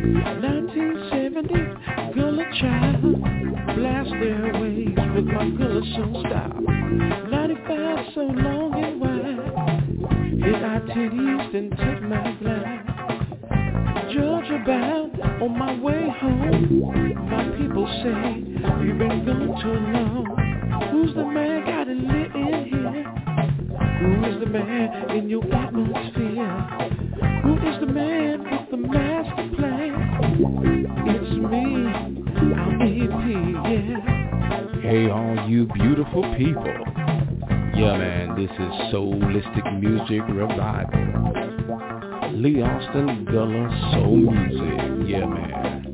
1970, Gullah child, blast their ways with my Gullah soul style. 95, so long and wide, hit I-10 East and took my glide. Georgia bound, on my way home, my people say, you've been gone too long. Who's the man got it lit in here? Who is the man in your atmosphere? Who is the man with the master plan? It's me, I'm EP, yeah. Hey, all you beautiful people. Yeah, man, this is Soulistic Music Revival. Lee Austin Gullah Soul Music. Yeah, man.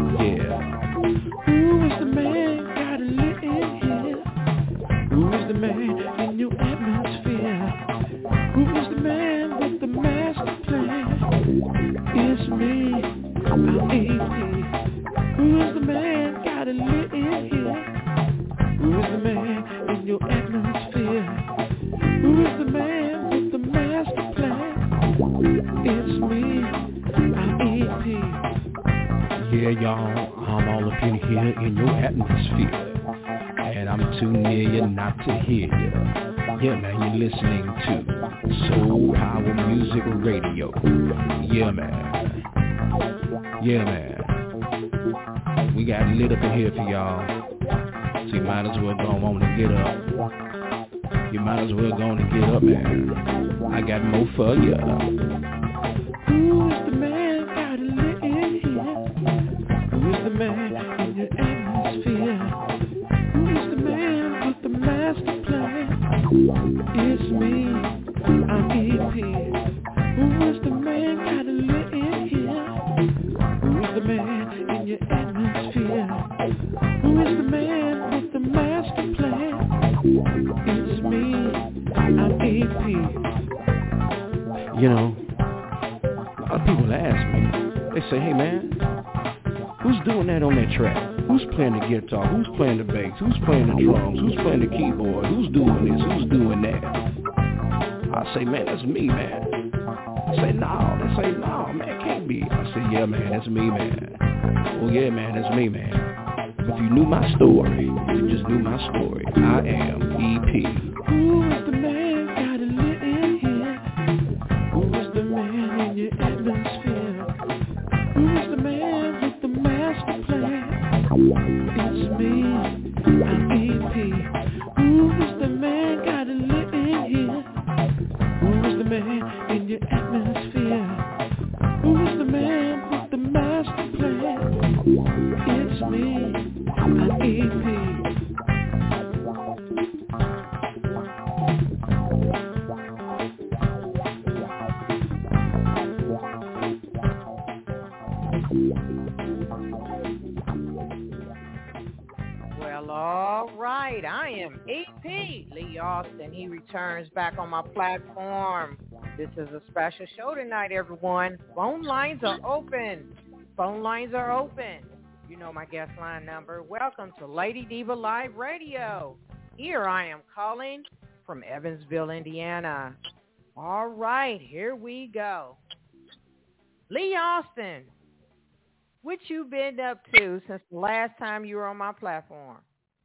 Yeah. Who is the man got it lit in here? Who is the man in your atmosphere? Who is the man with the master plan? It's me, I'm EP. Who is the man got it lit in here? Who is the man in your atmosphere? Who is the man with the master plan? It's me, I'm EP. Yeah, y'all, I'm all up in here in your atmosphere. And I'm too near you not to hear you. Yeah, man, you're listening to Soul Power Music Radio. Yeah, man. Yeah, man. We got lit up in here for y'all. So you might as well go on and get up. You might as well go on and get up, man. I got more for ya. Who is the man got it lit in here? Who is the man in your atmosphere? Who is the man with the master plan? It's me, I'm EP. Who is the man got it lit in here? Who is the man in your atmosphere? Who is the man with the master plan? It's me, I'm EP. You know, a lot of people ask me, they say, hey man, who's doing that on that track? Who's playing the guitar? Who's playing the bass? Who's playing the drums? Who's playing the keyboard? Who's doing this? Who's doing that? I say, man, that's me, man. I say, no. They say, no, man, can't be. I say, yeah, man, that's me, man. Oh, yeah, man, that's me, man. If you knew my story, if you just knew my story, I am EP. Who is the man got it lit in here? Who is the man in your atmosphere? Who is the man with the master plan? It's me, I'm EP. Who is the man got it lit in here? Who is the man in your atmosphere? Who is the man with the master plan? It's me, I'm EP. Well, all right. I am EP Lee Austin. He returns back on my platform. This is a special show tonight, everyone. Phone lines are open. Phone lines are open. You know my guest line number. Welcome to Lady Diva Live Radio. Here I am calling from Evansville, Indiana. All right, here we go. Lee Austin, what you been up to since the last time you were on my platform?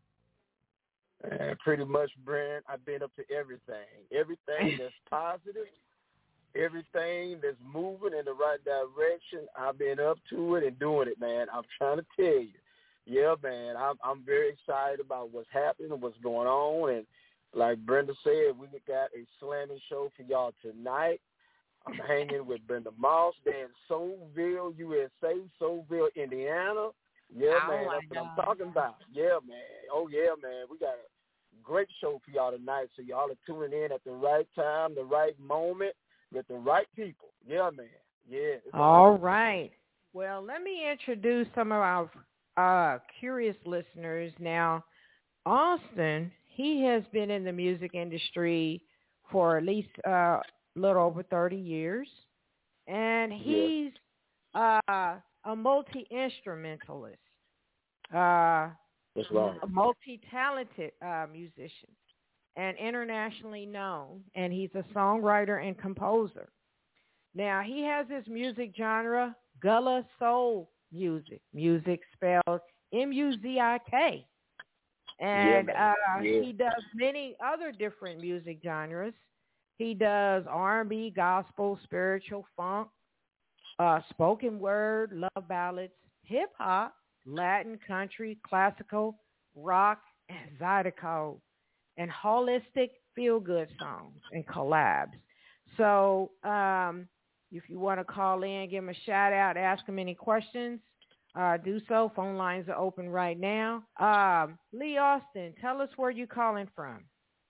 Pretty much, Brent, I've been up to everything. Everything that's positive, everything that's moving in the right direction, I've been up to it and doing it, man. I'm trying to tell you. Yeah, man, I'm very excited about what's happening and what's going on. And like Brenda said, we got a slamming show for y'all tonight. I'm hanging with Brenda Moss. They're in Soulville, USA, Soulville, Indiana. Yeah, man, that's what I'm talking about. Yeah, man. Oh, yeah, man. We got a great show for y'all tonight. So y'all are tuning in at the right time, the right moment, with the right people. Yeah, man. Yeah. All right. Well, let me introduce some of our curious listeners. Now, Austin, he has been in the music industry for at least a little over 30 years, and he's a multi-instrumentalist, That's right. a multi-talented musician, and internationally known, and he's a songwriter and composer. Now, he has his music genre, Gullah Soul Music. Music spelled M-U-Z-I-K. And he does many other different music genres. He does R&B, gospel, spiritual, funk, spoken word, love ballads, hip-hop, Latin, country, classical, rock, and zydeco, and holistic feel-good songs and collabs. So if you want to call in, give him a shout-out, ask him any questions, do so. Phone lines are open right now. Lee Austin, tell us where you're calling from.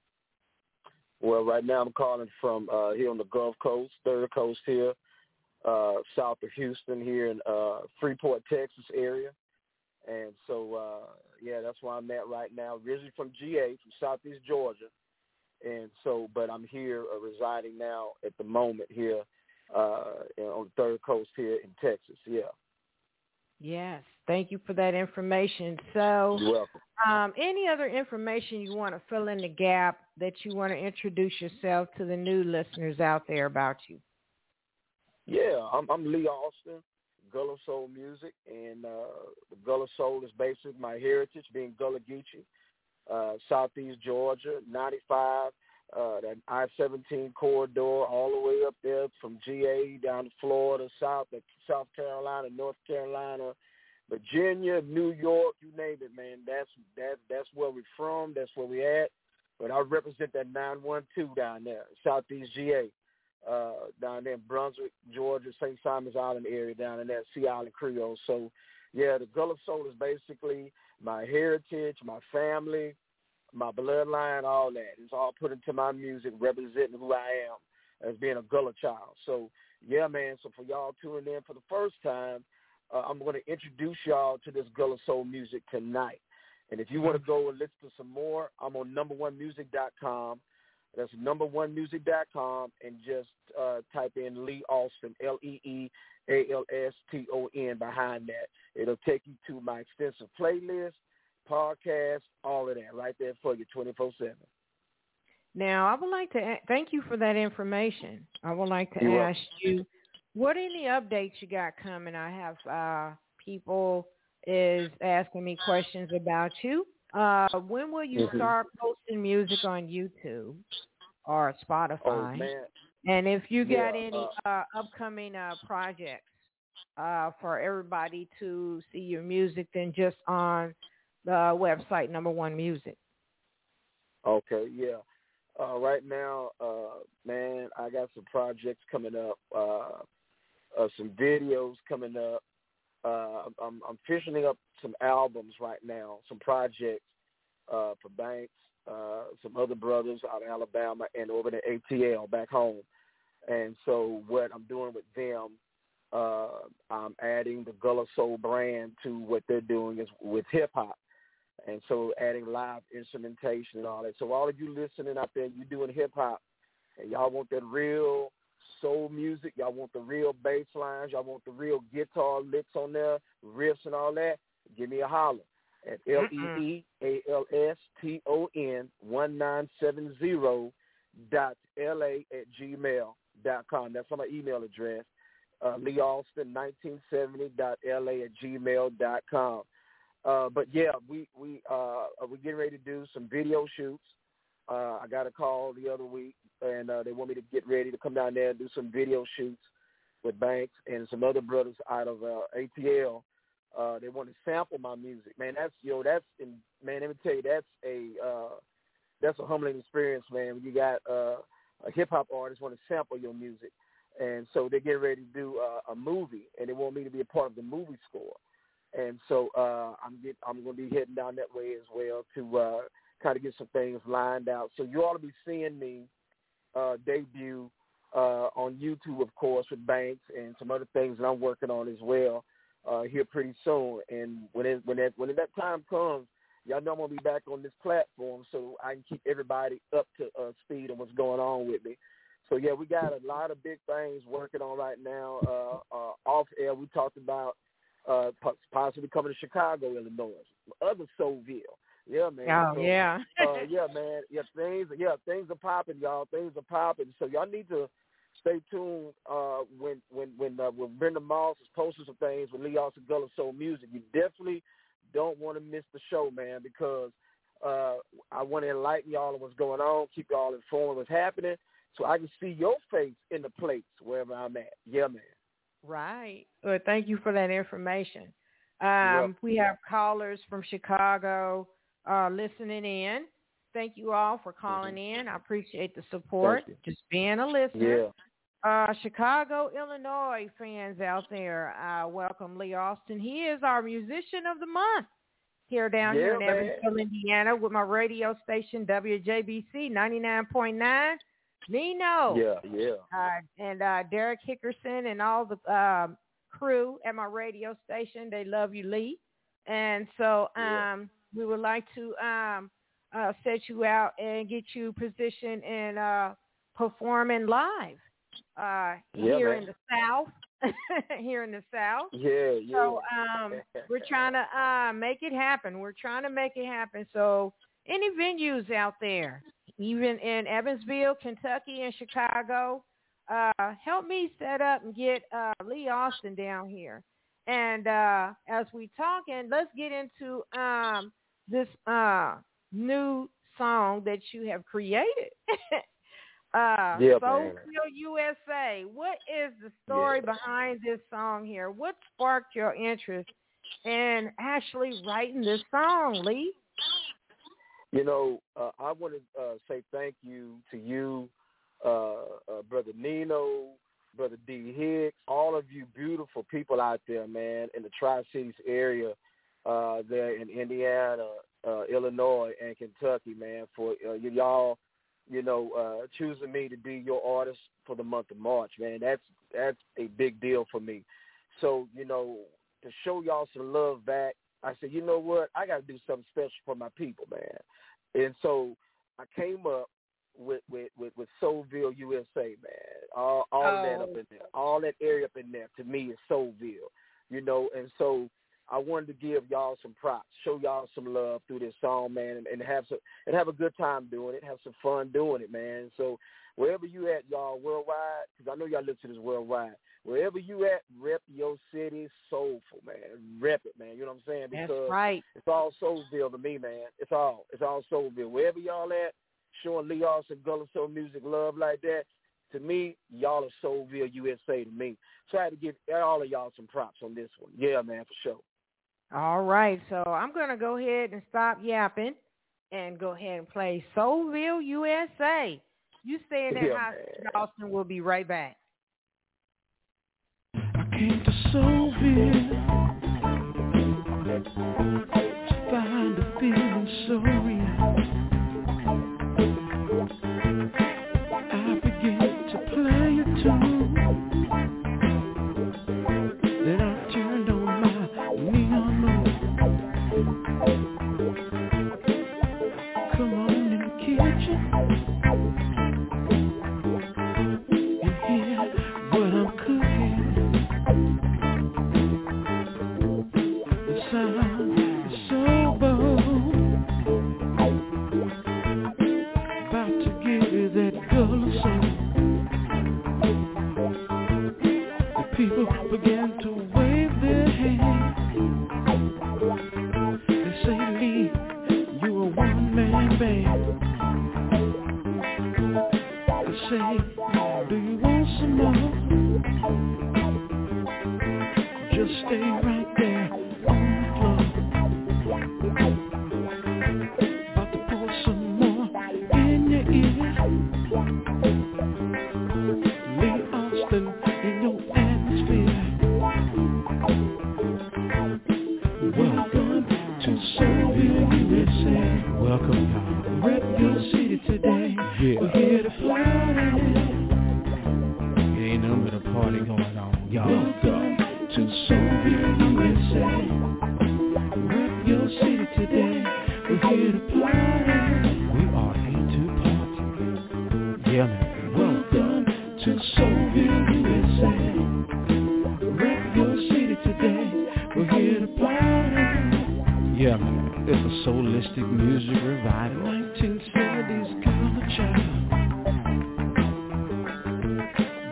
Well, right now I'm calling from here on the Gulf Coast, Third Coast here, south of Houston here in Freeport, Texas area. And so, that's where I'm at right now. Originally from GA, from Southeast Georgia. And so, but I'm here residing now at the moment here on the Third Coast here in Texas, Yes, thank you for that information. So, you're welcome. Any other information you want to fill in the gap that you want to introduce yourself to the new listeners out there about you? Yeah, I'm Lee Austin, Gullah Soul Music, and the Gullah Soul is basically my heritage, being Gullah Geechee, Southeast Georgia, 95, that I-17 corridor, all the way up there from GA down to Florida, South Carolina, North Carolina, Virginia, New York, you name it, man. That's where we're from. That's where we at. But I represent that 912 down there, Southeast GA, down there in Brunswick, Georgia, St. Simon's Island area down in that Sea Island Creole. So, the Gullah Soul is basically my heritage, my family, my bloodline, all that. It's all put into my music, representing who I am as being a Gullah child. So, man, so for y'all tuning in for the first time, I'm going to introduce y'all to this Gullah Soul music tonight. And if you want to go and listen to some more, I'm on numberonemusic.com. That's numberonemusic.com, and just type in Lee Austin, Leealston behind that. It'll take you to my extensive playlist, podcast, all of that right there for you 24/7. Now, I would like to thank you for that information. I would like to ask you, what any updates you got coming? I have people is asking me questions about you. When will you start posting music on YouTube or Spotify? Oh, man. And if you got any upcoming projects for everybody to see your music, then just on the website, Number One Music. Okay, right now, man, I got some projects coming up, some videos coming up. I'm finishing up some albums right now, some projects for Banks, some other brothers out of Alabama and over in ATL back home. And so what I'm doing with them, I'm adding the Gullah Soul brand to what they're doing is with hip-hop. And so adding live instrumentation and all that. So all of you listening out there, you doing hip-hop, and y'all want that real soul music, y'all want the real bass lines, y'all want the real guitar licks on there, riffs and all that, give me a holler at leealston1970.la@gmail.com. That's on my email address, leealston1970.la@gmail.com. But we're getting ready to do some video shoots. I got a call the other week, and they want me to get ready to come down there and do some video shoots with Banks and some other brothers out of ATL. They want to sample my music, man. Let me tell you, that's a humbling experience, man. When you got a hip hop artist want to sample your music, and so they get ready to do a movie, and they want me to be a part of the movie score. And so I'm going to be heading down that way as well to kind of get some things lined out. So you ought to be seeing me debut on YouTube, of course, with Banks and some other things that I'm working on as well here pretty soon. And when that time comes, y'all know I'm going to be back on this platform so I can keep everybody up to speed on what's going on with me. So, we got a lot of big things working on right now. Off air, we talked about possibly coming to Chicago, Illinois, other Soulville. Yeah, man. Oh, so, yeah. Yeah, man. Yeah, things are popping, y'all. Things are popping. So y'all need to stay tuned when Brenda Moss is posting some things with Lee Austin Gullah Soul Music. You definitely don't want to miss the show, man, because I want to enlighten y'all on what's going on, keep y'all informed of what's happening, so I can see your face in the plates wherever I'm at. Yeah, man. Right. Well, thank you for that information. We have callers from Chicago listening in. Thank you all for calling in. I appreciate the support, just being a listener. Yeah. Chicago, Illinois fans out there, welcome Lee Austin. He is our musician of the month here down here in Evansville, Indiana, with my radio station, WJBC 99.9. Nino. And Derek Hickerson and all the crew at my radio station, they love you, Lee. And so we would like to set you out and get you positioned and performing live here in the South. Here in the South. So we're trying to make it happen. So any venues out there, even in Evansville, Kentucky, and Chicago, help me set up and get Lee Austin down here. And as we talking, let's get into this new song that you have created. Soulville USA. What is the story behind this song here? What sparked your interest in actually writing this song, Lee? You know, I want to say thank you to you, Brother Nino, Brother D. Hicks, all of you beautiful people out there, man, in the Tri-Cities area, there in Indiana, Illinois, and Kentucky, man, for y'all, choosing me to be your artist for the month of March, man. That's a big deal for me. So, to show y'all some love back, I said, you know what? I got to do something special for my people, man. And so I came up with Soulville USA, man. All that up in there, all that area up in there, to me is Soulville, And so I wanted to give y'all some props, show y'all some love through this song, man, and have a good time doing it, have some fun doing it, man. So wherever you at, y'all, worldwide, because I know y'all listen to this worldwide. Wherever you at, rep your city soulful, man. Rep it, man. You know what I'm saying? Because that's right. It's all Soulville to me, man. It's all Soulville. Wherever y'all at, showing Lee Austin Gullah Soul Music love like that, to me, y'all are Soulville USA to me. So I had to give all of y'all some props on this one. Yeah, man, for sure. All right. So I'm going to go ahead and stop yapping and go ahead and play Soulville USA. You stay in that house, Austin. We'll be right back. I came to Soulville to find a feeling so real. I began to play a tune, then I turned on my neon moon. Come on in the kitchen and hear what I'm cooking. The sound is so bold, about to give that Gullah soul. The people began to wave their hands. They say, Lee, you a one-man band. I say, do you want some more? Just stay right there on the floor. About to pour some more in your ear. Lee Austin in your atmosphere. Welcome to Soulville USA. Welcome, y'all. Rep your city today. We're here to party. It ain't nothing but a party going on, y'all. Welcome to Soulville USA. Rep your city today. We're here to party. We are here to party. Yeah, man. Welcome to Soulville USA. Rep your city today. We're here to party. Yeah, man. It's a soulistic music revival. 1970s kind of child.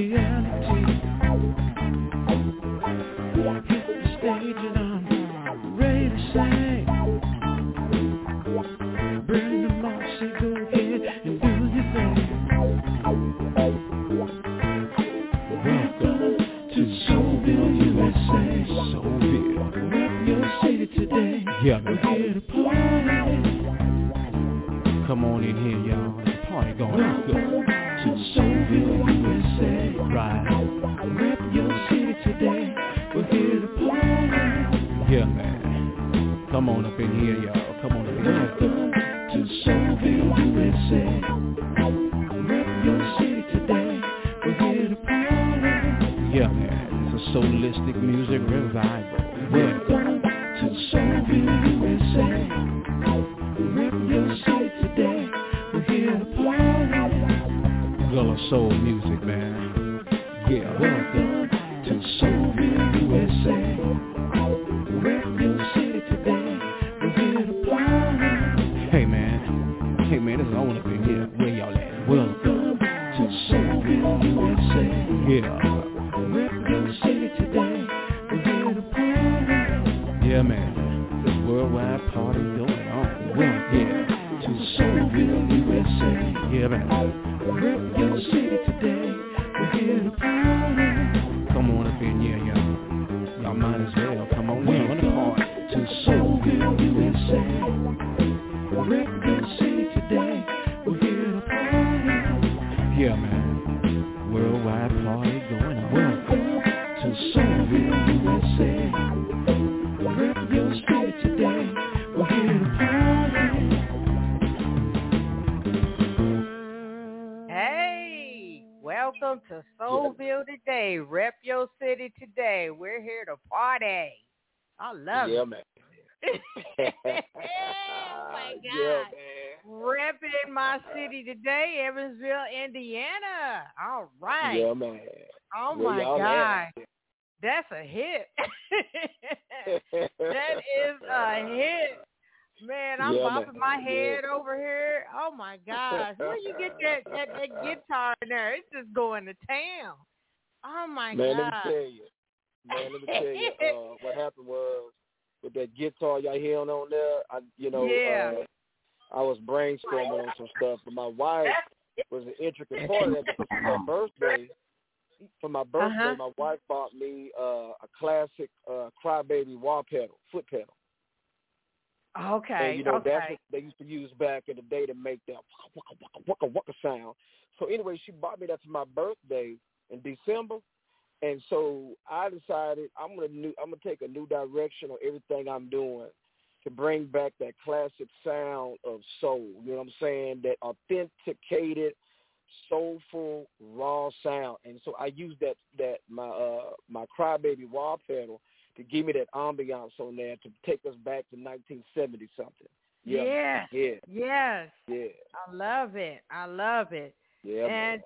reality. Hit the stage and I'm ready to sing. Bring the Marcy, go ahead and do your thing. Welcome to Soulville, USA. Soulville. Rep your city today. Yeah, We're here to party. Come on in here, y'all. There's a party going on. Welcome to Soulville, USA. Right. Rep your city today. We're here to party. Yeah, man. Come on up in here, y'all. Come on up in here. Welcome to Soulville, USA. Rep your city today. We're here to party. Yeah, man. It's a soulistic music revival. Welcome to Soulville, USA. Rep your city today. We're here to party. Gullah soul music, man. Yeah. Welcome to Soulville, USA. Rep your city today. We're here to party. Hey, man. Hey, man, it's on up in here. Where y'all at? Welcome to Soulville, USA. Yeah. Rep your city today. We're here to party. Yeah, man. This worldwide party going on. Welcome to Soulville, USA. Yeah, man. Rep your city today. We're here to party. Come on up in here, y'all. Y'all might as well. Come on in on the party. To Soulville, USA. Rep your city today. We're here to party. Yeah, man. Worldwide party going on. Welcome to Soulville, USA. Rep your city today. We're here to party. Hey, welcome to Soulville today. Rep your city today. We're here to party. I love Yeah, it. man. Oh my God. Yeah, man. Repping my city today, Evansville, Indiana. All right. Yeah, man. Oh Where my y'all God. at? That's a hit. That is a hit. Man, I'm Yeah, bopping man. my head over here. Oh my gosh. Where you get that guitar in there? It's just going to town. Oh my Man, God. let me tell you. Man, let me tell you. What happened was with that guitar y'all hearing on there. I was brainstorming on some stuff, but my wife was an intricate part of that because for my birthday, my wife bought me a classic Crybaby wah pedal, foot pedal. Okay. And, that's what they used to use back in the day to make that waka, waka, waka, waka sound. So anyway, she bought me that for my birthday in December. And so I decided I'm gonna take a new direction on everything I'm doing to bring back that classic sound of soul. You know what I'm saying? That authenticated, soulful, raw sound. And so I used that my Crybaby wah pedal to give me that ambiance on there to take us back to 1970 something. Yes. Yeah. Yes. Yeah. I love it. Yeah. And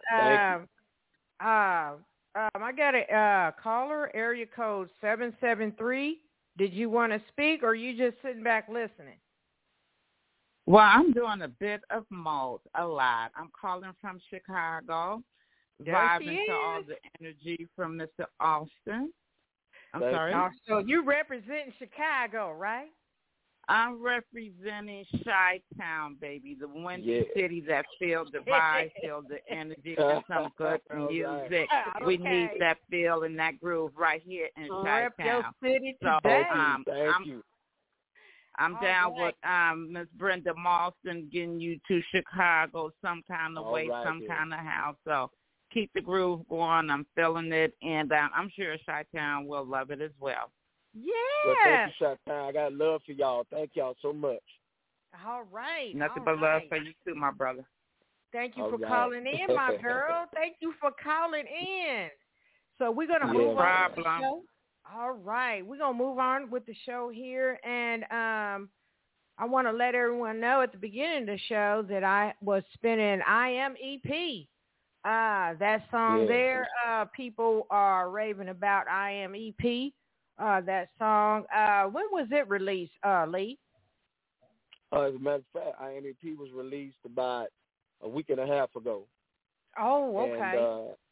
I got a caller, area code 773. Did you want to speak, or are you just sitting back listening? Well, I'm doing a bit of a lot. I'm calling from Chicago, vibing to all the energy from Mr. Austin. I'm sorry. So you representing Chicago, right? I'm representing Chi-Town, baby, the windy city that feels the vibe, feels the energy, and some good music. Okay. We need that feel and that groove right here in Chi-Town. Rep your city so, today. Thank you. I'm down with Miss Brenda Marston getting you to Chicago some kind of way, some kind of how. So keep the groove going. I'm feeling it, and I'm sure Chi-Town will love it as well. Yeah. Well, thank you, Chi-Town. I got love for y'all. Thank y'all so much. All right. Nothing but love for you too, my brother. Thank you for calling in, my girl. Thank you for calling in. So we're going to move on with the show. All right. We're going to move on with the show here. And I want to let everyone know at the beginning of the show that I was spinning I Am EP. That song there, people are raving about I Am EP. That song. When was it released, Lee? As a matter of fact, I Am EP was released about a week and a half ago. Oh, okay.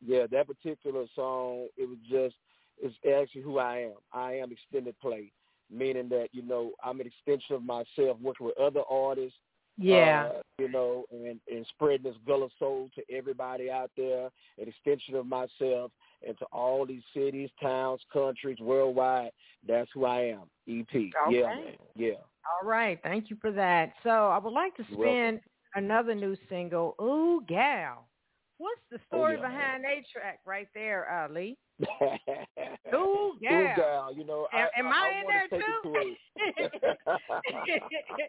that particular song, it's actually who I am. I am extended play, meaning that, you know, I'm an extension of myself, working with other artists. Yeah. You know, and spreading this Gullah soul to everybody out there, an extension of myself, and to all these cities, towns, countries, worldwide. That's who I am, EP. Okay. Yeah, man. Yeah. All right. Thank you for that. So I would like to spin another new single, Ooh, Gal. What's the story behind that track right there, Lee? Ooh, Gal. Ooh, Gal. You know, am I in there too?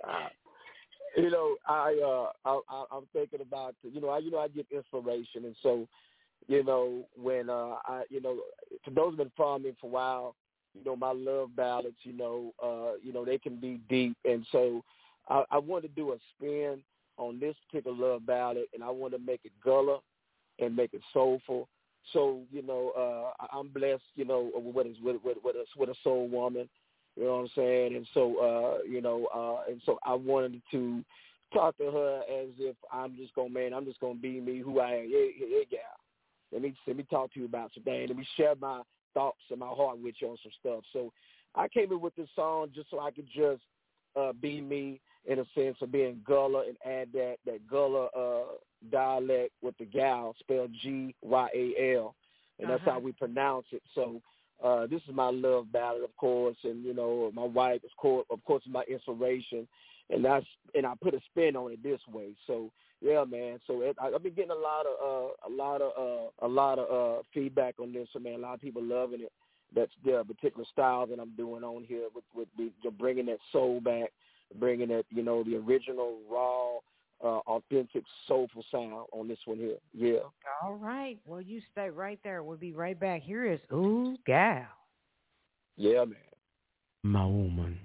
You know, I'm thinking about, I get inspiration, and so, you know, when for those who've been following me for a while, you know, my love ballads, you know, they can be deep, and so I want to do a spin on this particular love ballad, and I want to make it Gullah and make it soulful. So, you know, I'm blessed, you know, with a soul woman. You know what I'm saying? And so, and so I wanted to talk to her as if I'm just going to be me, who I am. Yeah, gal. Let me talk to you about some things. Let me share my thoughts and my heart with you on some stuff. So I came in with this song just so I could just be me in a sense of being Gullah and add that Gullah dialect with the gal, spelled Gyal. And that's how we pronounce it. So this is my love ballad, of course, and, you know, my wife, of course, is my inspiration, and I put a spin on it this way. So, yeah, man. So I've been getting a lot of feedback on this. So, man, a lot of people loving it. That's the particular style that I'm doing on here with bringing that soul back, bringing that, you know, the original raw, authentic, soulful sound on this one here. Yeah. All right. Well, you stay right there. We'll be right back. Here is Ooh, Gal. Yeah, man. My woman.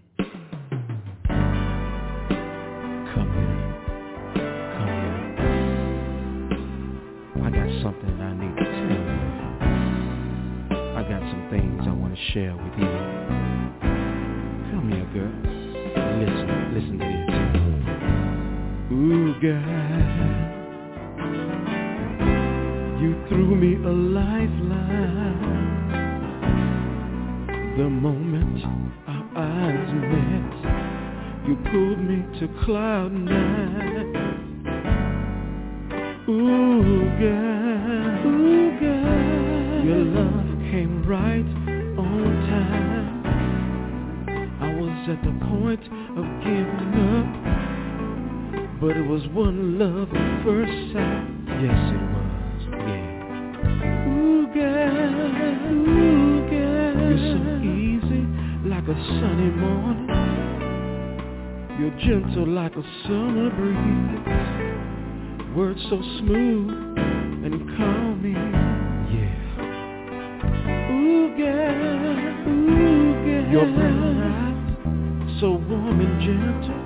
Come here. I got something I need to tell you. I got some things I want to share with you. Come here, girl. Listen to this. Ooh, girl, you threw me a lifeline. The moment our eyes met, you pulled me to cloud nine. Ooh, girl, your love came right on time. I was at the point of giving up, but it was one love at first sight. Yes, it was, yeah. Ooh, girl, you're so easy like a sunny morning. You're gentle like a summer breeze. Words so smooth and calming, yeah. Ooh, girl, your brown eyes so warm and gentle.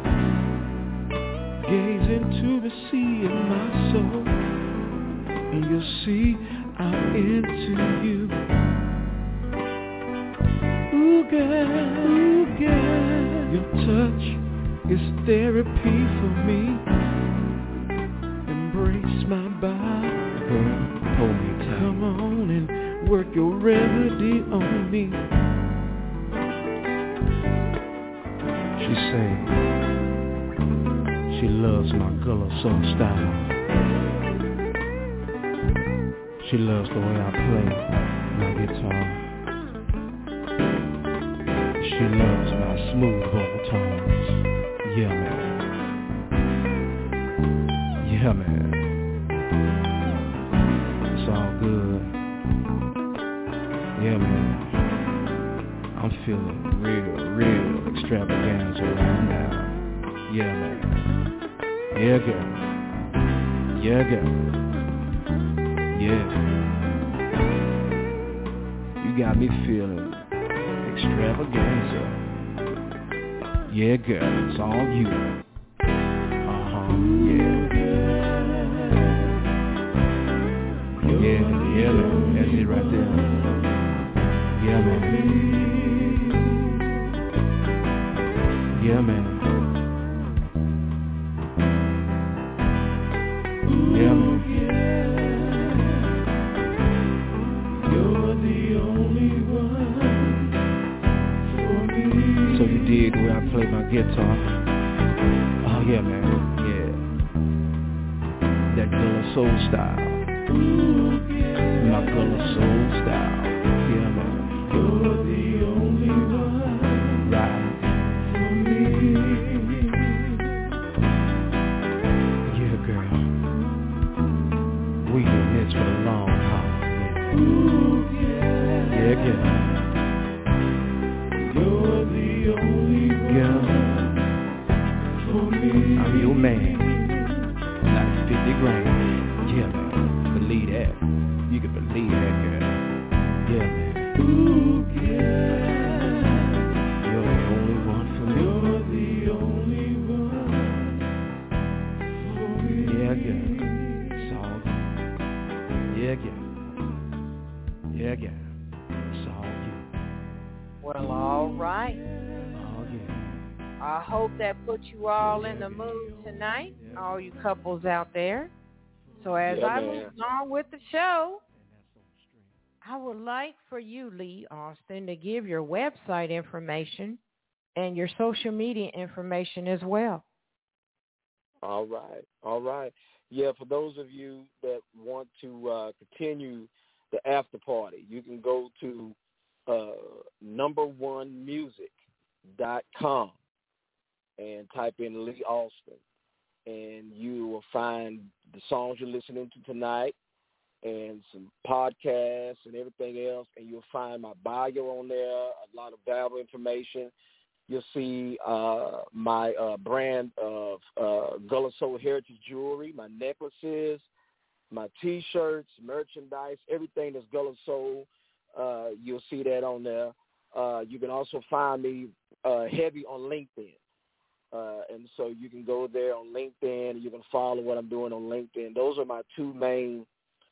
Gaze into the sea in my soul, and you'll see I'm into you. Ooh, girl, your touch is therapy for me. Embrace my body, girl, hold me tight. Come on and work your remedy on me. She sang. She loves my Gullah soul style. She loves the way I play my guitar. She loves my smooth vocal tones. Yeah, man. Yeah, man. It's all good. Yeah, man. I'm feeling real extravaganza right now. Yeah, man. Yeah, girl. Yeah, girl. Yeah. You got me feeling extravaganza. Yeah, girl. It's all you. Yeah. Yeah, man. That's it right there. Yeah, man. Yeah, man. Yeah, man. guitar. Oh yeah, man. Yeah. That Gullah Soul style. My Gullah Soul style. Yeah, man. You're the only one. Right. For me. Yeah, girl. We in this for the long haul. Yeah, girl. You're the only one for me. I'm your man. Not 50 grand. Yeah, man. Believe that. You can believe that, girl. Yeah, man. Ooh, yeah. You're the only one for me. You're the only one for me. Yeah, girl. It's all good. Yeah, girl. Yeah, girl. It's all good. Well, all right. Oh, yeah. I hope that puts you all in the mood tonight, all you couples out there. So as I move on with the show, I would like for you, Lee Austin, to give your website information and your social media information as well. All right. Yeah, for those of you that want to continue the after party, you can go to numberonemusic.com and type in Lee Austin, and you will find the songs you're listening to tonight and some podcasts and everything else, and you'll find my bio on there, a lot of valuable information. You'll see my brand of Gullah Soul Heritage Jewelry, my necklaces, my T-shirts, merchandise, everything that's Gullah Soul. You'll see that on there. You can also find me heavy on LinkedIn. And so you can go there on LinkedIn and you can follow what I'm doing on LinkedIn. Those are my two main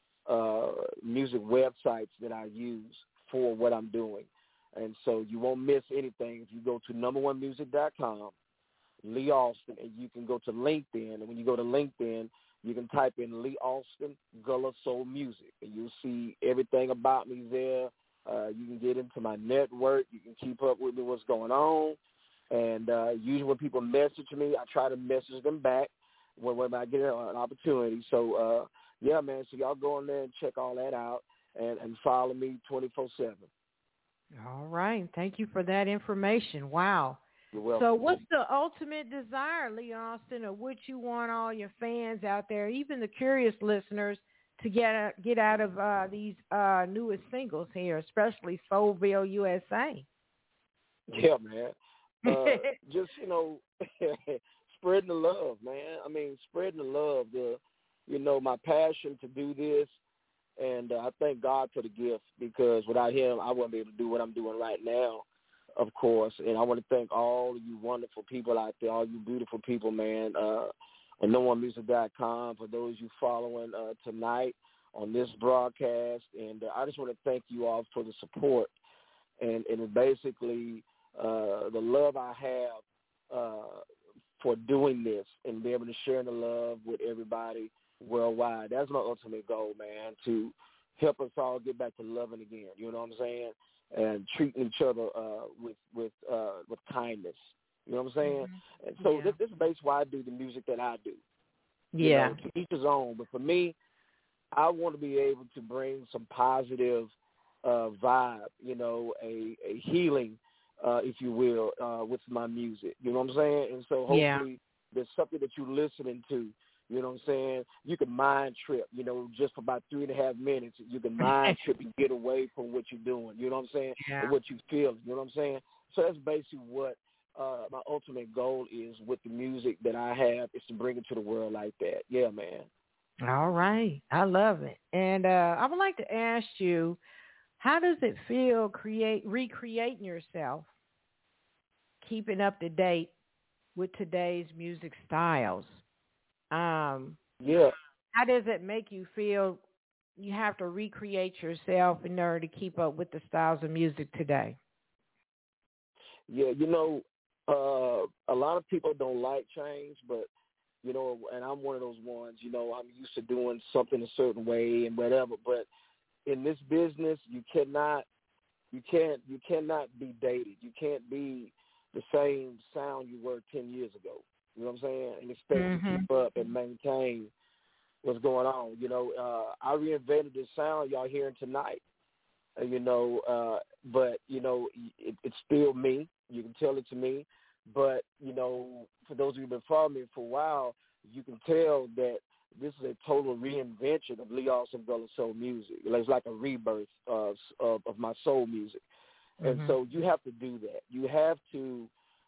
music websites that I use for what I'm doing. And so you won't miss anything if you go to numberonemusic.com, Lee Austin, and you can go to LinkedIn. And when you go to LinkedIn, you can type in Lee Austin Gullah Soul Music, and you'll see everything about me there. You can get into my network. You can keep up with me, what's going on. And usually when people message me, I try to message them back when I get an opportunity. So, yeah, man, so y'all go in there and check all that out and follow me 24/7. All right. Thank you for that information. Wow. You're welcome. So what's the ultimate desire, Lee Austin, or what you want all your fans out there, even the curious listeners, to get out of these newest singles here, especially Soulville, USA? Yeah, man. Just, spreading the love, man. I mean, spreading the love, my passion to do this. And I thank God for the gift, because without him, I wouldn't be able to do what I'm doing right now, of course. And I want to thank all of you wonderful people out there, all you beautiful people, man, on numberonemusic.com, for those you following tonight on this broadcast. And I just want to thank you all for the support and basically the love I have for doing this and be able to share the love with everybody worldwide. That's my ultimate goal, man, to help us all get back to loving again. You know what I'm saying? And treating each other with kindness. You know what I'm saying? Mm-hmm. And so this is basically why I do the music that I do. Yeah. To each his own. But for me, I want to be able to bring some positive vibe, a healing, if you will, with my music. You know what I'm saying? And so hopefully there's something that you're listening to. You know what I'm saying? You can mind trip, just for about 3.5 minutes. You can mind trip and get away from what you're doing. You know what I'm saying? Yeah. And what you feel. You know what I'm saying? So that's basically what my ultimate goal is with the music that I have, is to bring it to the world like that. Yeah, man. All right. I love it. And I would like to ask you, how does it feel recreating yourself, keeping up to date with today's music styles? How does it make you feel you have to recreate yourself in order to keep up with the styles of music today? Yeah, a lot of people don't like change, but, and I'm one of those ones, I'm used to doing something a certain way and whatever, but in this business, you cannot be dated. You can't be the same sound you were 10 years ago. You know what I'm saying? And expect to keep up and maintain what's going on. You know, I reinvented this sound y'all hearing tonight. You know, but, you know, it's still me. You can tell it's me. But, you know, for those of you who've been following me for a while, you can tell that this is a total reinvention of Lee Austin Gullah Soul music. It's like a rebirth of my soul music. And so you have to do that. You have to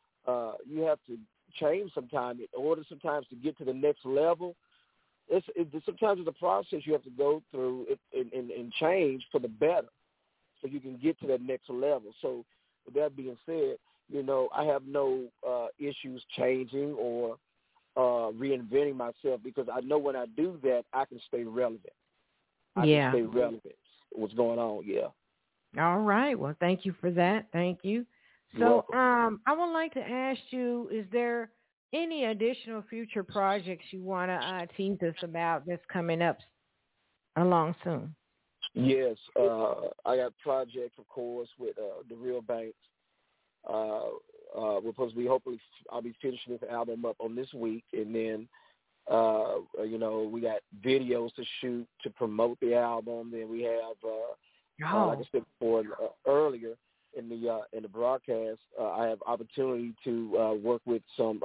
change sometimes in order sometimes to get to the next level. Sometimes it's a process you have to go through and change for the better so you can get to that next level. So with that being said, you know, I have no issues changing or reinventing myself because I know when I do that, I can stay relevant. I can stay relevant. What's going on, All right. Well, thank you for that. Thank you. So I would like to ask you, is there any additional future projects you want to tease us about that's coming up along soon? Yes. I got projects, of course, with the Real Banks. We're supposed to be, hopefully, I'll be finishing this album up on this week. And then, you know, we got videos to shoot to promote the album. Then we have, like I said before, earlier in the broadcast, I have opportunity to work with some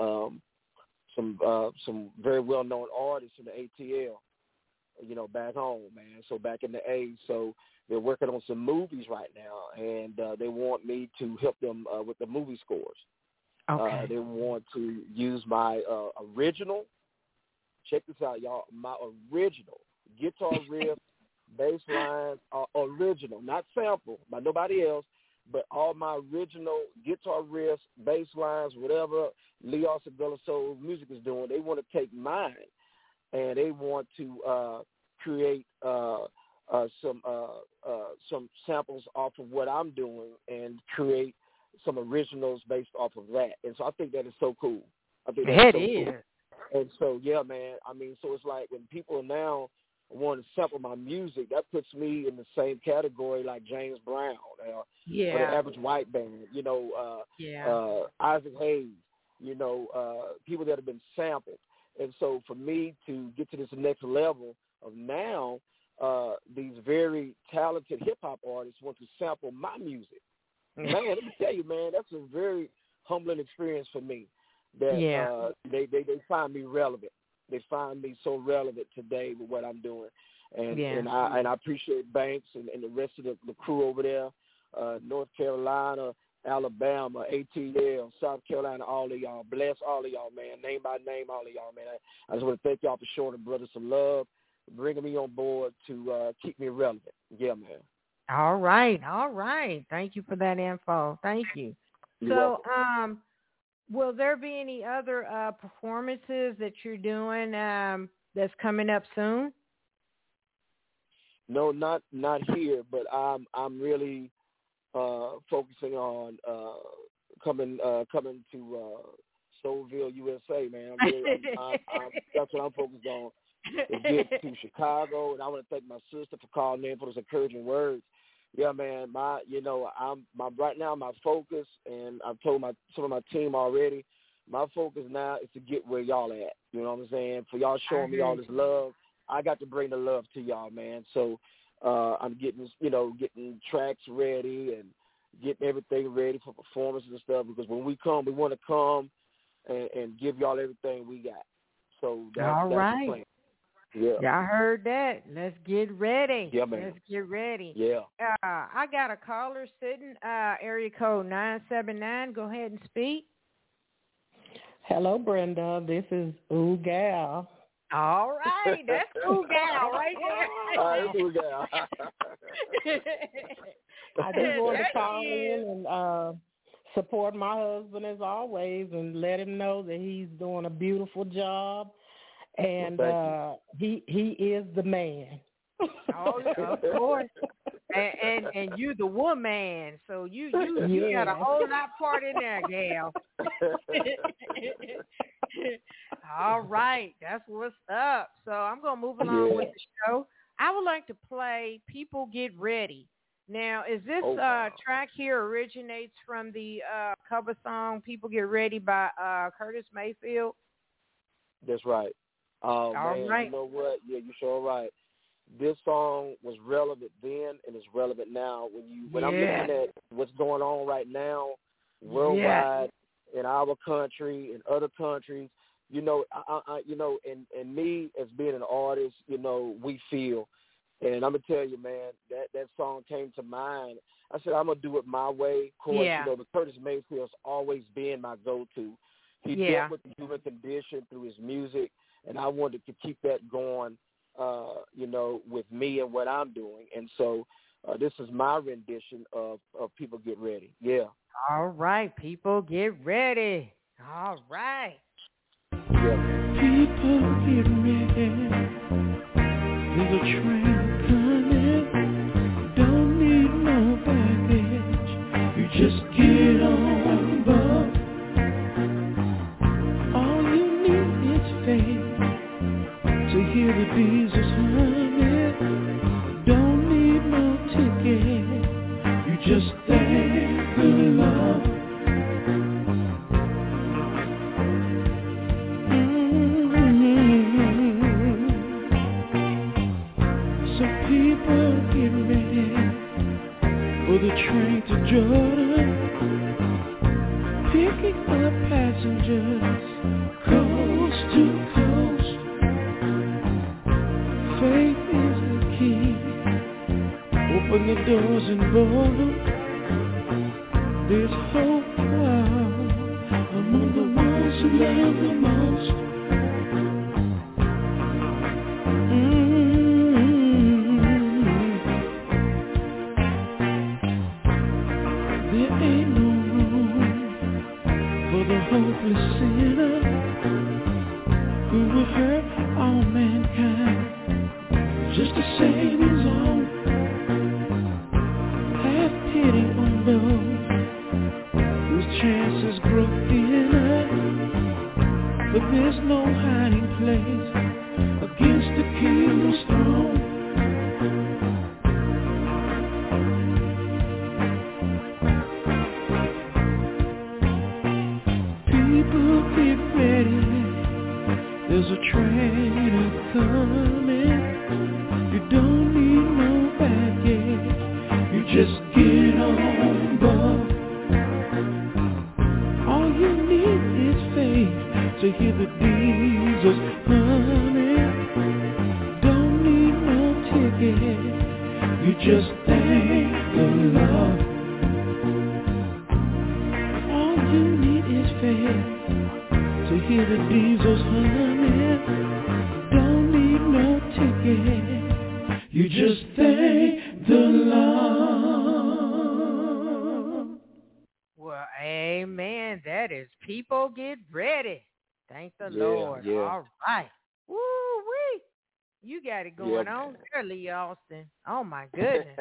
very well-known artists in the ATL, you know, back home, man. So back in the A. So they're working on some movies right now, and they want me to help them with the movie scores. Okay. They want to use my original, check this out, y'all, my original guitar riff, bass lines, original, not sample by nobody else, but all my original guitar riffs, bass lines, whatever Lee Austin Gullah Soul music is doing, they want to take mine, and they want to create some samples off of what I'm doing and create some originals based off of that. And so I think that is so cool. I think that is so cool. And so, yeah, man, I mean, so it's like when people now want to sample my music, that puts me in the same category like James Brown or the Average White Band, you know, Isaac Hayes, you know, people that have been sampled. And so for me to get to this next level of now, these very talented hip-hop artists want to sample my music. Man, let me tell you, man, that's a very humbling experience for me that they find me relevant. They find me so relevant today with what I'm doing. And I appreciate Banks and the rest of the crew over there, North Carolina, Alabama, ATL, South Carolina, all of y'all. Bless all of y'all, man. Name by name, all of y'all, man. I just want to thank y'all for showing the brothers some love, bringing me on board to keep me relevant. Yeah, man. All right. Thank you for that info. Thank you. So, will there be any other performances that you're doing that's coming up soon? No, not here, but I'm really focusing on coming to Soulville, USA, man. That's what I'm focused on. To get to Chicago, and I want to thank my sister for calling in for those encouraging words. Yeah, man, right now my focus, and I've told some of my team already, my focus now is to get where y'all at. You know what I'm saying? For y'all showing me all this love, I got to bring the love to y'all, man. So I'm getting tracks ready and getting everything ready for performances and stuff, because when we come, we want to come and give y'all everything we got. So that's the plan. Yeah, I heard that. Let's get ready. Yeah, man. Let's get ready. Yeah. I got a caller sitting, area code 979. Go ahead and speak. Hello, Brenda. This is Ooh Gal. All right. That's Ooh Gal right there. That's Ooh Gal. I just want to call in and support my husband as always and let him know that he's doing a beautiful job. And he is the man. Oh, of course. And you the woman, so you got a whole lot part in there, gal. All right, that's what's up. So I'm gonna move along with the show. I would like to play "People Get Ready." Now, is this track here originates from the cover song, People Get Ready by Curtis Mayfield? That's right. All man, right. You know what? Yeah, you're sure right. This song was relevant then and it's relevant now. When I'm looking at what's going on right now worldwide in our country and other countries, you know, and me as being an artist, you know, we feel. And I'm gonna tell you, man, that song came to mind. I said I'm gonna do it my way. Of course, you know, the Curtis Mayfield's always been my go-to. He dealt with the human condition through his music, and I wanted to keep that going, you know, with me and what I'm doing. And so this is my rendition of People Get Ready. Yeah. All right, people get ready. All right. Yeah. People get ready. There's a train coming. Don't need no baggage. You just get on board. All you need is faith to hear the diesels humming. Don't need no ticket. You just thank the Lord. So people get ready for the train to Jordan, picking up passengers coast to coast. Faith is the key. Open the doors and board. There's hope among the ones who love the most. There ain't no room for the hopeless sinner who will hurt all mankind just to save his own. Have pity on those whose chances grow thinner, but there's no hiding place against the kingdom's throne. People get ready, there's a train a-coming. You don't need no baggage, you just get on board. All you need is faith to hear the diesels humming. Don't need no ticket, you just thank the Lord. All you need is faith to hear the diesels humming. Don't need no ticket, you just thank the Lord. Well, amen. That is People Get Ready. Thank the Lord. Yeah. All right. Woo-wee. You got it going on there, Lee Austin. Oh, my goodness.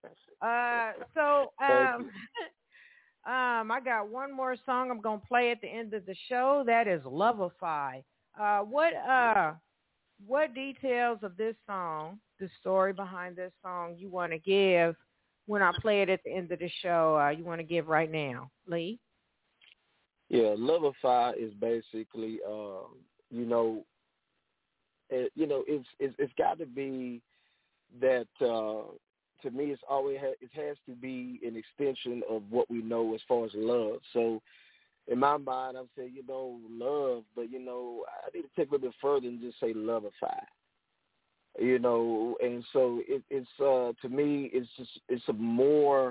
I got one more song I'm going to play at the end of the show. That is Loveify. What details of this song, the story behind this song, you want to give when I play it at the end of the show? You want to give right now, Lee? Yeah, Loveify is basically, it's got to be that. To me, it has to be an extension of what we know as far as love. So, in my mind, I'm saying, love, but I need to take a little bit further and just say Loveify. And so it's to me, it's a more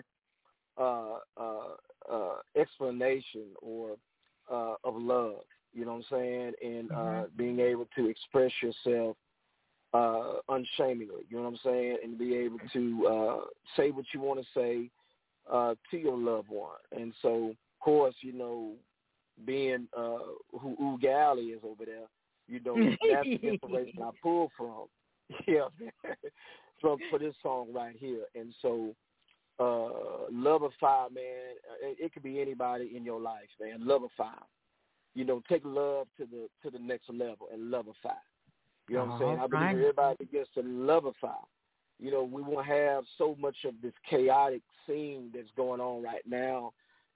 explanation or of love. You know what I'm saying? And being able to express yourself unshamingly, you know what I'm saying, and be able to say what you want to say to your loved one. And so, of course, being who Ugali is over there, that's the inspiration I pull from. Yeah, for this song right here. And so, Loveify, man, it could be anybody in your life, man. Loveify, take love to the next level and Loveify. You know what I'm saying? I believe everybody gets to Loveify. We won't have so much of this chaotic scene that's going on right now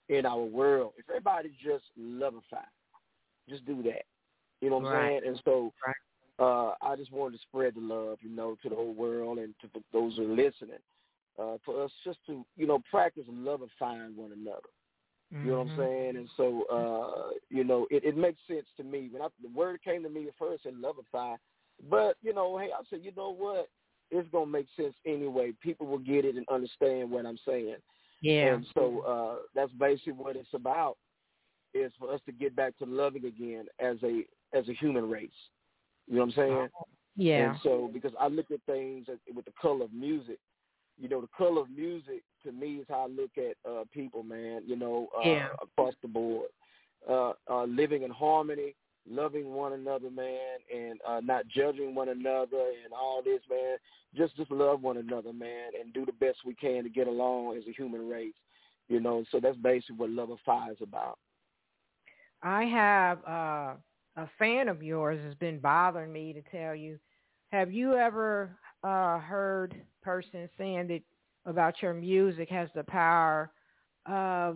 in our world. If everybody just lovify, just do that. You know what I'm saying? And so I just wanted to spread the love, to the whole world and to those who are listening, for us just to, practice lovifying one another. You know what I'm saying? And so, it makes sense to me. When the word came to me at first, and lovify, but, hey, I said, you know what? It's going to make sense anyway. People will get it and understand what I'm saying. Yeah. And so that's basically what it's about, is for us to get back to loving again as a human race. You know what I'm saying? Yeah. And so, because I look at things with the color of music, the color of music to me is how I look at people, man, across the board. Living in harmony, loving one another, man, and not judging one another and all this, man. Just love one another, man, and do the best we can to get along as a human race. So that's basically what Lovify is about. I have a fan of yours has been bothering me to tell you. Have you ever heard person saying that about your music has the power of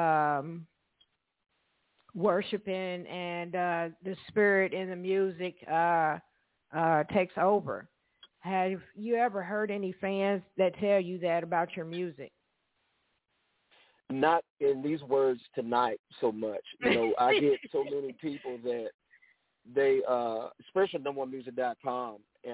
worshiping and the spirit in the music takes over? Have you ever heard any fans that tell you that about your music? Not in these words tonight so much. I get so many people that they, especially number1music.com,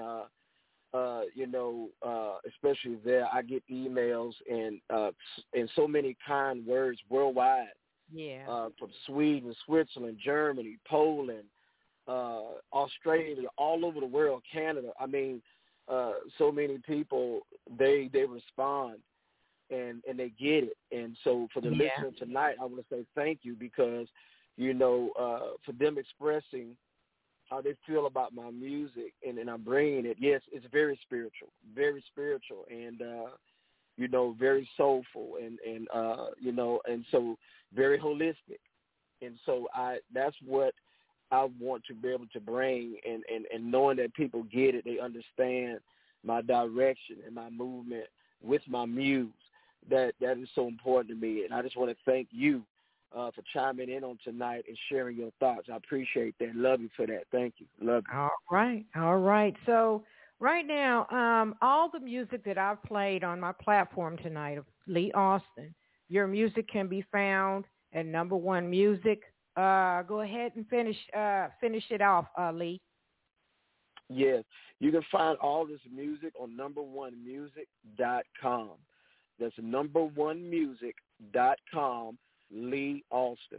especially there, I get emails and so many kind words worldwide. Yeah. From Sweden, Switzerland, Germany, Poland, Australia, all over the world, Canada. I mean, so many people, they respond and they get it. And so for the listener tonight, I want to say thank you, because, for them expressing how they feel about my music and I'm bringing it. Yes, it's very spiritual, and, very soulful and so very holistic. And so that's what I want to be able to bring, and knowing that people get it, they understand my direction and my movement with my muse. That is so important to me. And I just want to thank you for chiming in on tonight and sharing your thoughts. I appreciate that. Love you for that. Thank you. Love you. All right. So right now, all the music that I've played on my platform tonight of Lee Austin, your music can be found at Number One Music. Go ahead and finish it off, Lee. Yes. You can find all this music on number1music.com. That's number1music.com. Lee Alston,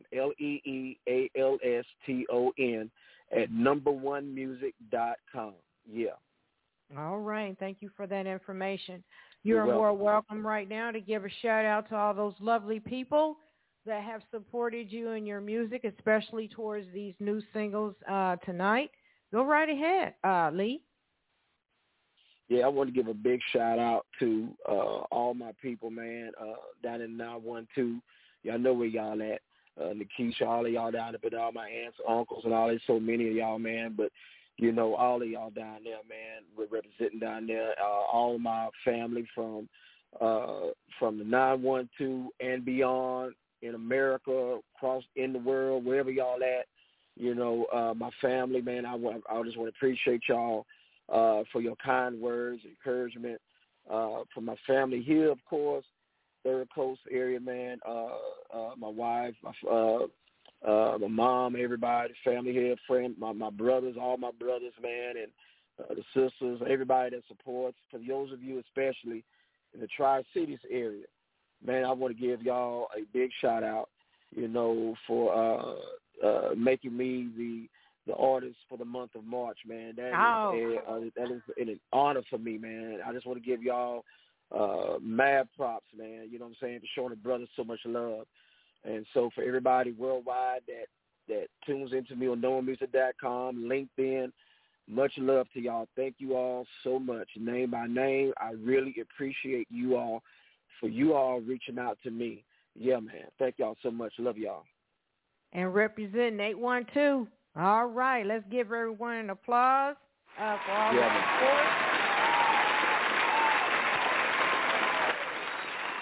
LeeAlston at number1music.com. Yeah. All right. Thank you for that information. You're more welcome right now to give a shout out to all those lovely people that have supported you in your music, especially towards these new singles tonight. Go right ahead, Lee. Yeah, I want to give a big shout out to all my people, man, down in 912. Y'all know where y'all at. Nikisha, all of y'all down there, all my aunts, uncles, and all. There's so many of y'all, man. But, all of y'all down there, man, we're representing down there. All of my family from the 912 and beyond in America, across in the world, wherever y'all at. My family, man, I just want to appreciate y'all for your kind words, encouragement. For my family here, of course, Third Coast area, man, my wife, my mom, everybody, family here, friend, my brothers, all my brothers, man, and the sisters, everybody that supports. For those of you especially in the Tri-Cities area, man, I want to give y'all a big shout out, for making me the artist for the month of March, man. That is an honor for me, man. I just want to give y'all mad props, man. You know what I'm saying? For showing the brothers so much love. And so for everybody worldwide that tunes into me on number1music.com, LinkedIn, much love to y'all. Thank you all so much. Name by name, I really appreciate you all for you all reaching out to me. Yeah, man. Thank y'all so much. Love y'all. And representing 812. All right. Let's give everyone an applause for all the support.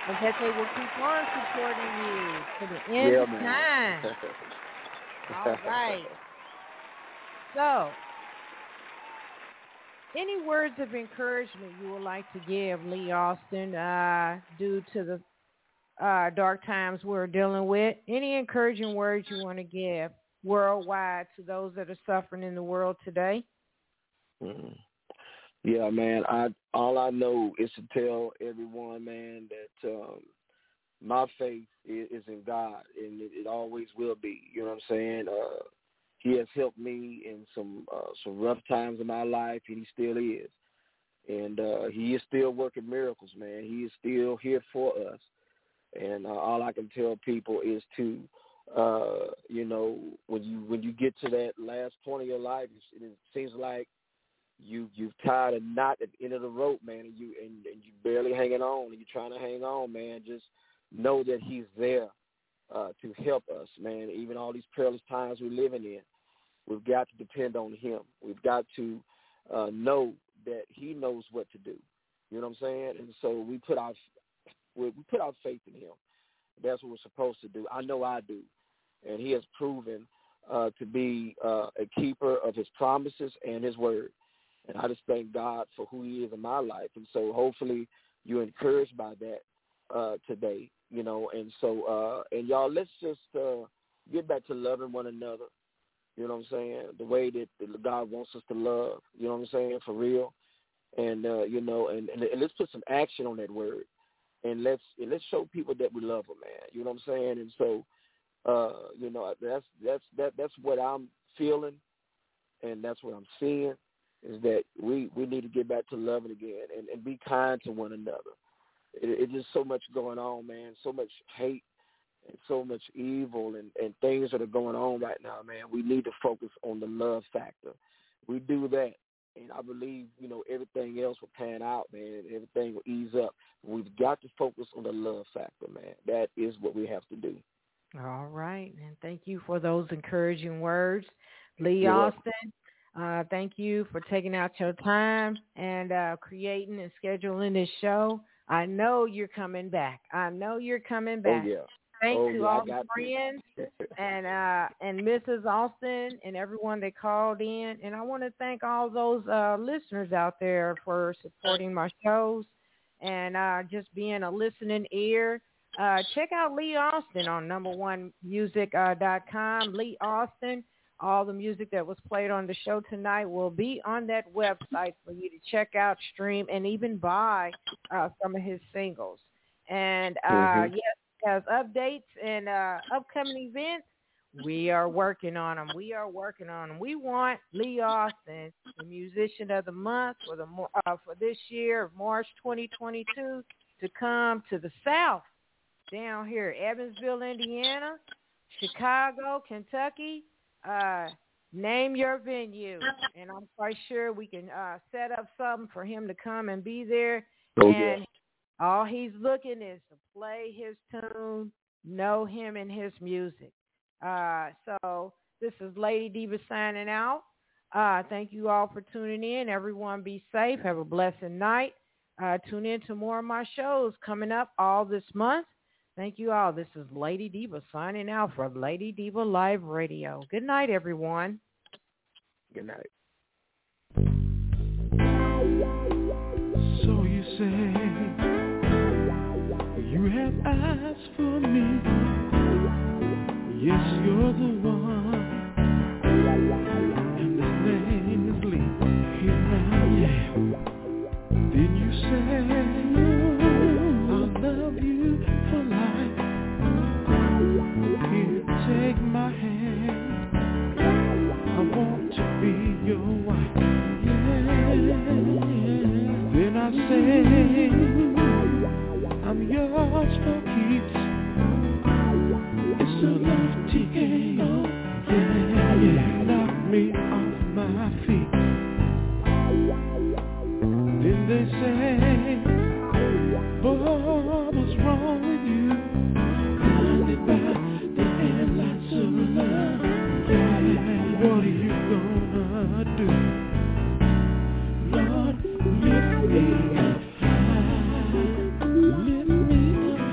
and that they will keep on supporting you to the end of time. All right. So, any words of encouragement you would like to give Lee Austin due to the dark times we're dealing with? Any encouraging words you want to give worldwide to those that are suffering in the world today? Yeah, man. All I know is to tell everyone, man, that my faith is in God, and it always will be. You know what I'm saying? He has helped me in some rough times in my life, and he still is. And he is still working miracles, man. He is still here for us. And all I can tell people is to, when you get to that last point of your life, it seems like you've tied a knot at the end of the rope, man, and you barely hanging on, and you're trying to hang on, man. Just know that he's there to help us, man. Even all these perilous times we're living in, we've got to depend on him. We've got to know that he knows what to do. You know what I'm saying? And so we put our faith in him. That's what we're supposed to do. I know I do. And he has proven to be a keeper of his promises and his word. And I just thank God for who he is in my life. And so hopefully you're encouraged by that today, And so, and y'all, let's just get back to loving one another. You know what I'm saying? The way that God wants us to love, you know what I'm saying, for real. And, and let's put some action on that word. And let's show people that we love them, man. You know what I'm saying? And so, that's what I'm feeling, and that's what I'm seeing, is that we need to get back to loving again and be kind to one another. It's just so much going on, man, so much hate and so much evil and things that are going on right now, man. We need to focus on the love factor. We do that, and I believe, everything else will pan out, man. Everything will ease up. We've got to focus on the love factor, man. That is what we have to do. All right, and thank you for those encouraging words. Lee Austin, thank you for taking out your time and creating and scheduling this show. I know you're coming back. Oh, yeah. Thanks to all the friends and Mrs. Austin and everyone that called in. And I want to thank all those listeners out there for supporting my shows and just being a listening ear. Check out Lee Austin on number1music.com. Lee Austin. All the music that was played on the show tonight will be on that website for you to check out, stream, and even buy some of his singles. And yes, he has updates and upcoming events. We are working on them. We want Lee Austin, the Musician of the Month for this year, March 2022, to come to the South, down here, Evansville, Indiana, Chicago, Kentucky. Name your venue, and I'm quite sure we can set up something for him to come and be there. All he's looking is to play his tune, know him and his music. So this is Lady Diva signing out. Thank you all for tuning in. Everyone be safe. Have a blessed night. Tune in to more of my shows coming up all this month. Thank you all. This is Lady Diva signing out for Lady Diva Live Radio. Good night, everyone. Good night. So you say you have eyes for me. Yes, you're the one. And his name is Lee. Here I am. Then you say I love you for life. Here, take my hand. I want to be your wife. Yeah. Then I say I'm yours for keeps. It's a love TKO. Yeah. Knock me off my feet. Then they say, boy, what's wrong with you? Blinded by the headlights of love. Yeah, what are you gonna do? Lord, lift me up high. Lift me up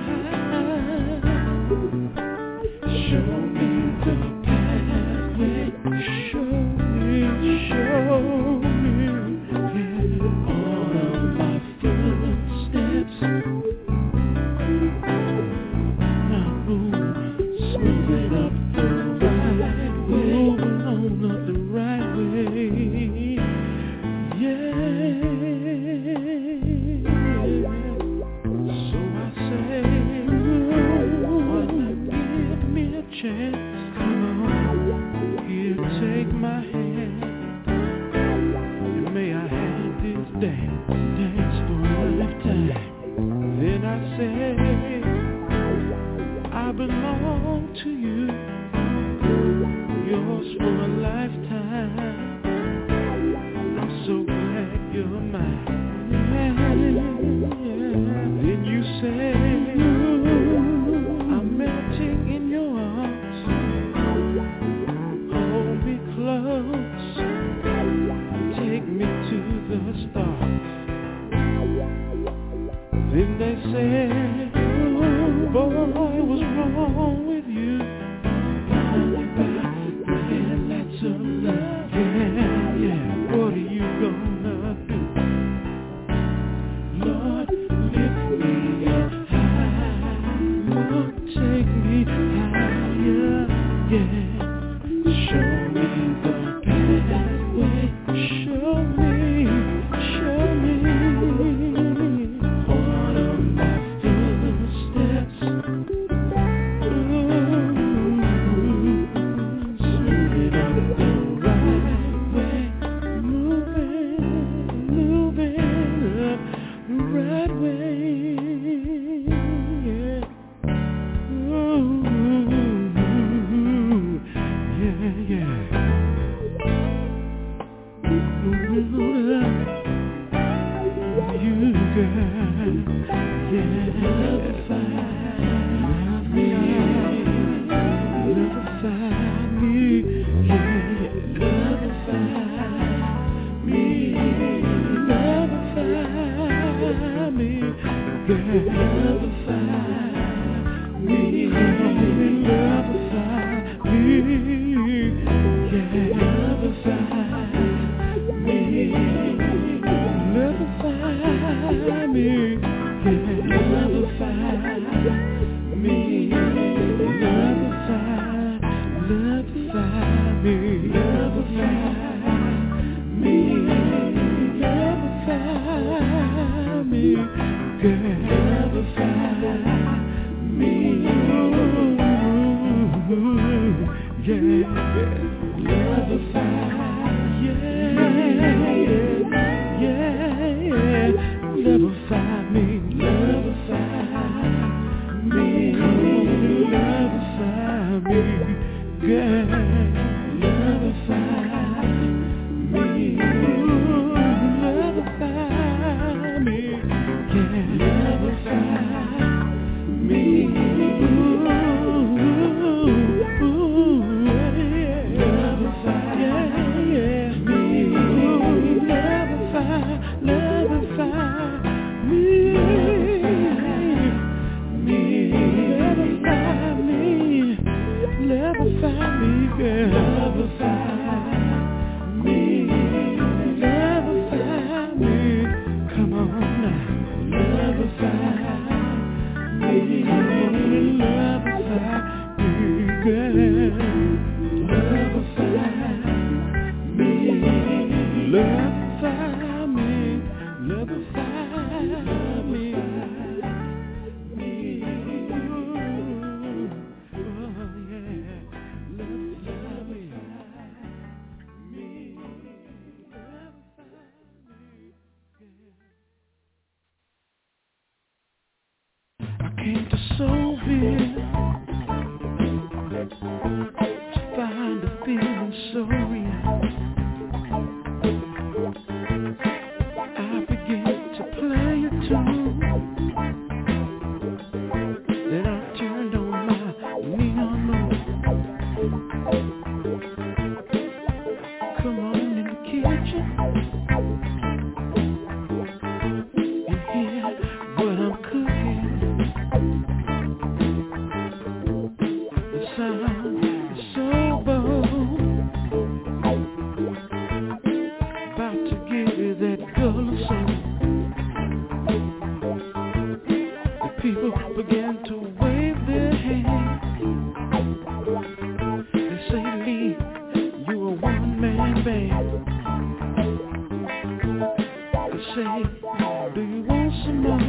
chance. Come on, here, take my hand. And may I have this dance for a lifetime. Then I say, I belong to you, yours for a lifetime. I'm so glad you're mine. Then you say, I'm melting in your arms. Hold me close, take me to the stars. Then they say, boy, what's wrong with you? Man, that's a lie. Yeah, what are you gonna do? Lord, lift me up high. Lord, take me higher. Yeah, show me the pathway. Show me.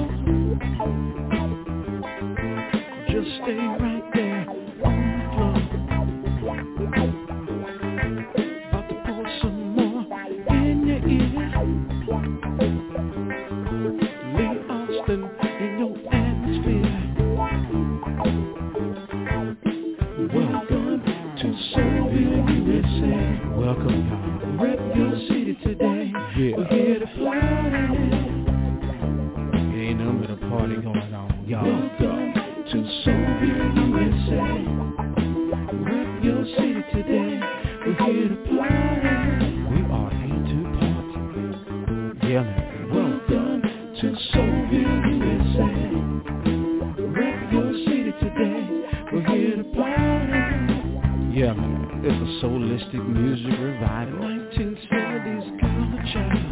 Just stay right there on the floor. to Soulville, USA. Rep your city today. We're here to party. We are here to party. Yeah, man. Welcome to Soulville, USA. Rep your city today. We're here to party. Yeah, man. It's a soulistic music revival. 1970s girl child.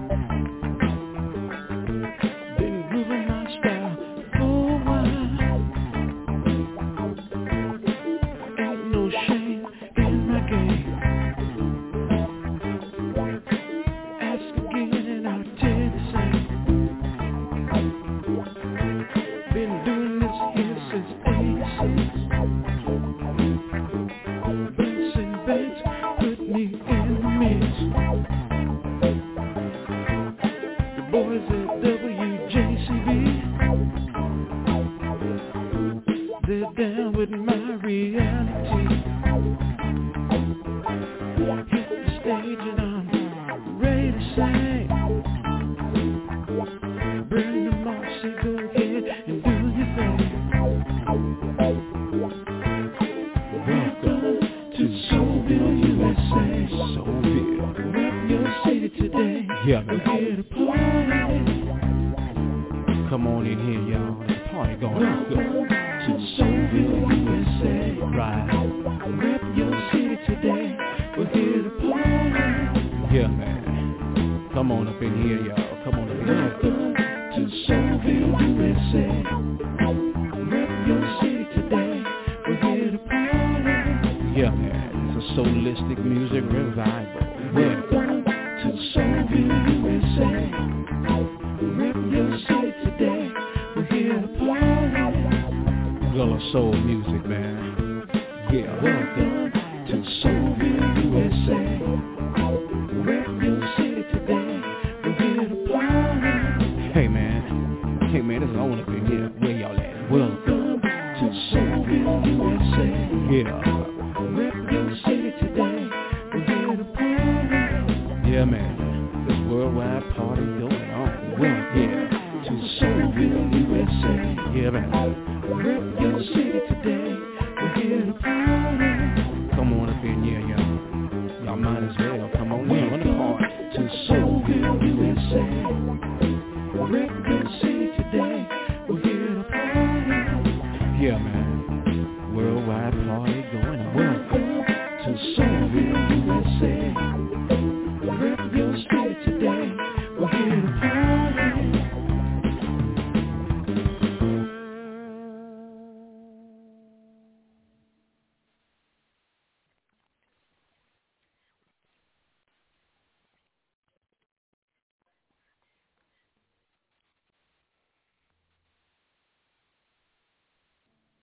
Been grooving my style for a while. Ain't no shame in my game. Ask again and I'll tell you the same. Been doing this here since '86. Benson Bates put me in the mix. The boys at WJCB, they're down with my reality. Hit the stage and I'm ready to sing. Brenda Marcy, go ahead and do your thing. Welcome to Soulville, USA. Soulville. Rep your city today. Yeah, We're man. here to party. Come on in here, y'all. The party going on. Welcome to Soulville, USA. Right. Rep your city today. We're here to party. Yeah, man. Come on up in here, y'all. Come on up in here. Welcome to Soulville, USA. Rep your city today. We're here to party. Yeah, man. It's a soulistic music revival. Welcome to Soulville, USA. Rep your city today. We're here to party. Girl of soul music, man. Yeah. Welcome to Soulville, USA. Rep your city today. We're here to party. Hey, man. Hey, man, it's on up in here. Where y'all at? Welcome to Soulville, USA. Yeah. Rep your city today. We're here to party. Yeah, man. This worldwide party going on. Welcome to Soulville, USA. Yeah, man. Rep your city today. We're here to party. Come on up in here, y'all. Y'all might as well come on in on the party. To Soulville, USA. Rep your city today. We're here to party. Yeah, man.